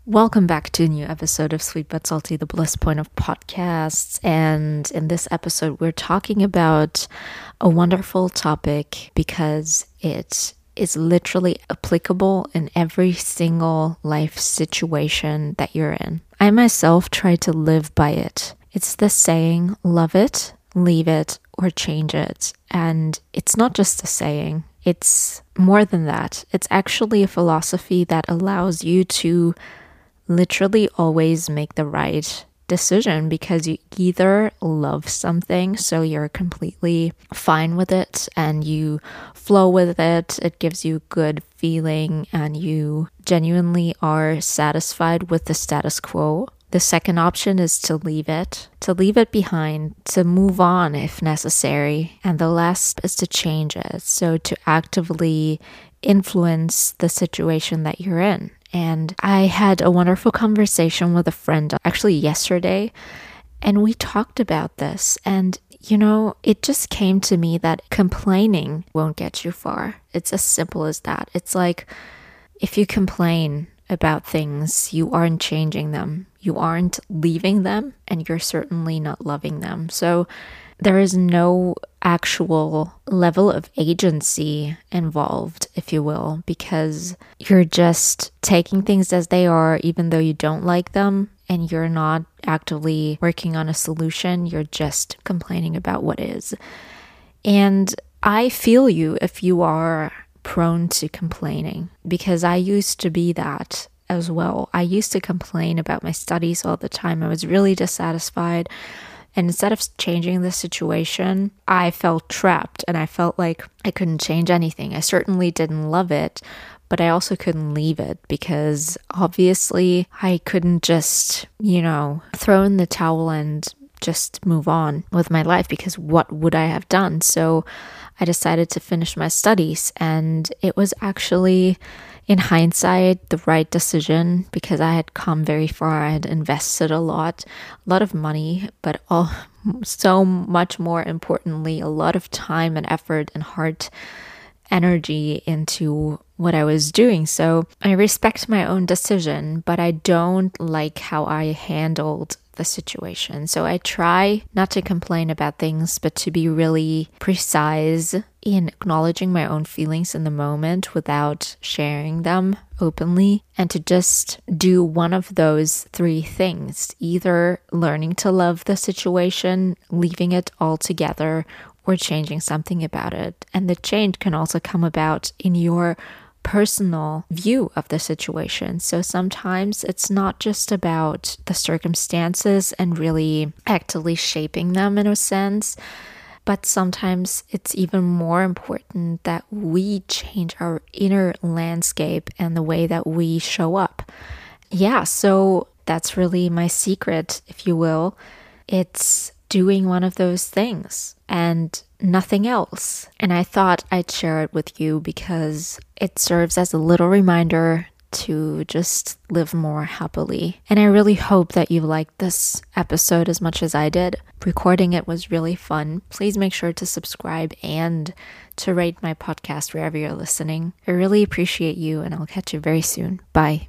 Welcome back to a new episode of Sweet But Salty, the Bliss Point of podcasts. And in this episode, we're talking about a wonderful topic because it is literally applicable in every single life situation that you're in. I myself try to live by it. It's the saying, love it, leave it, or change it. And it's not just a saying. It's more than that. It's actually a philosophy that allows you to literally always make the right decision because you either love something, so you're completely fine with it and you flow with it. It gives you good feeling and you genuinely are satisfied with the status quo. The second option is to leave it behind, to move on if necessary. And the last is to change it, so to actively influence the situation that you're in. And I had a wonderful conversation with a friend actually yesterday, and we talked about this. And, it just came to me that complaining won't get you far. It's as simple as that. It's like if you complain about things, you aren't changing them, you aren't leaving them, and you're certainly not loving them. So there is no actual level of agency involved, if you will, because you're just taking things as they are, even though you don't like them, and you're not actively working on a solution. You're just complaining about what is. And I feel you if you are prone to complaining, because I used to be that as well. I used to complain about my studies all the time. I was really dissatisfied. And instead of changing the situation, I felt trapped and I felt like I couldn't change anything. I certainly didn't love it, but I also couldn't leave it because obviously I couldn't just, throw in the towel and just move on with my life, because what would I have done? So I decided to finish my studies, and it was actually, in hindsight, the right decision because I had come very far. I had invested a lot of money, but so much more importantly, a lot of time and effort and heart energy into what I was doing. So I respect my own decision, but I don't like how I handled the situation. So I try not to complain about things, but to be really precise in acknowledging my own feelings in the moment without sharing them openly, and to just do one of those three things: either learning to love the situation, leaving it altogether, or changing something about it. And the change can also come about in your personal view of the situation. So sometimes it's not just about the circumstances and really actively shaping them in a sense, but sometimes it's even more important that we change our inner landscape and the way that we show up. Yeah, so that's really my secret, if you will. It's doing one of those things and nothing else. And I thought I'd share it with you because it serves as a little reminder to just live more happily. And I really hope that you liked this episode as much as I did. Recording it was really fun. Please make sure to subscribe and to rate my podcast wherever you're listening. I really appreciate you, and I'll catch you very soon. Bye.